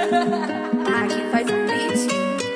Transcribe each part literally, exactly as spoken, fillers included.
Ah, quem faz um beat.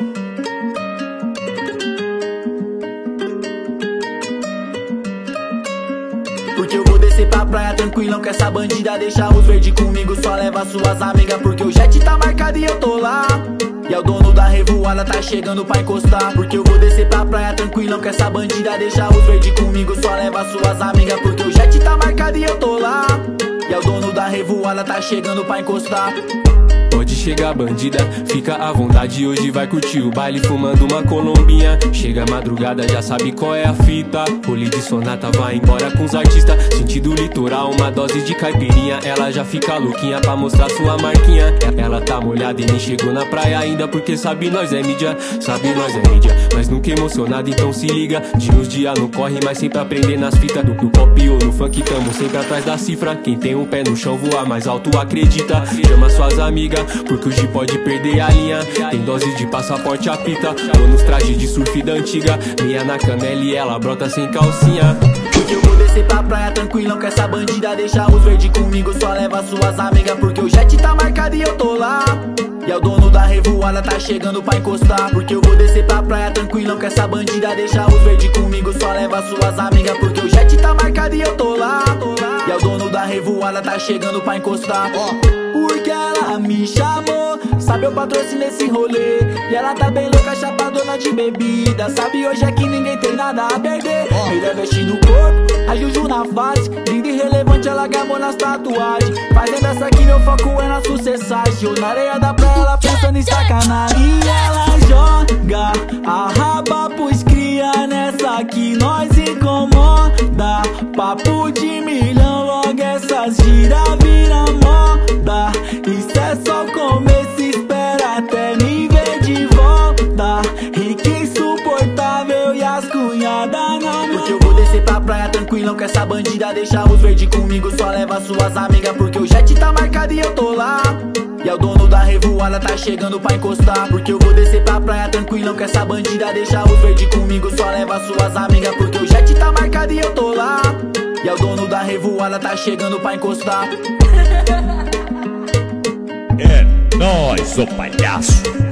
Porque eu vou descer pra praia tranquilão, que essa bandida deixa os verde comigo. Só leva suas amigas, porque o jet tá marcado e eu tô lá. E é o dono da revoada, tá chegando pra encostar. Porque eu vou descer pra praia tranquilão, que essa bandida deixa os verde comigo. Só leva suas amigas, porque o jet tá marcado e eu tô lá. E é o dono da revoada, tá chegando pra encostar. Pode chegar bandida, fica à vontade. Hoje vai curtir o baile fumando uma colombinha. Chega a madrugada, já sabe qual é a fita. Rolê de sonata, vai embora com os artistas. Sentido litoral, uma dose de caipirinha. Ela já fica louquinha pra mostrar sua marquinha. Ela tá molhada e nem chegou na praia ainda, porque sabe nós é mídia, sabe nós é mídia. Mas nunca emocionada, então se liga. De uns dias não corre, mas sempre aprender nas fitas. Do, do pop ou no funk, tamo sempre atrás da cifra. Quem tem um pé no chão voa mais alto, acredita. Chama suas amigas, porque hoje pode perder a linha. Tem dose de passaporte, apita. Tô nos trajes de surf da antiga. Meia na canela e ela brota sem calcinha. Porque eu vou descer pra praia tranquilão, que essa bandida deixa os verde comigo. Só leva suas amigas, porque o jet tá marcado e eu tô lá. E é o dono da revoada, tá chegando pra encostar. Porque eu vou descer pra praia tranquilão, que essa bandida deixa os verde comigo. Só leva suas amigas, porque o jet tá marcado e eu tô lá. E é o dono da revoada, tá chegando pra encostar. Porque ela me chamou, sabe eu patrocino esse rolê. E ela tá bem louca, chapadona de bebida. Sabe hoje é que ninguém tem nada a perder. Melhor vestir no corpo, a Juju na face. Linda e relevante, ela gamou nas tatuagens. Fazendo essa aqui, meu foco é na sucessagem. Eu na areia da praia, ela pensando em sacanagem. E ela joga a raba pros cria. Nessa que nós incomoda. Papo de milhão, logo essas gira vira moda. Isso é só começo, espera até me ver de volta. Rica insuportável e as cunhadas não. Porque eu vou descer pra praia tranquilão, que essa bandida deixa os verde comigo. Só leva suas amigas, porque o jet tá marcado e eu tô lá. E é o dono da revoada, tá chegando pra encostar. Porque eu vou descer pra praia tranquilão, que essa bandida deixa os verde comigo. Só leva suas amigas, porque o jet tá marcado e eu tô lá. E é o dono da revoada, tá chegando pra encostar. É nóis, ô palhaço.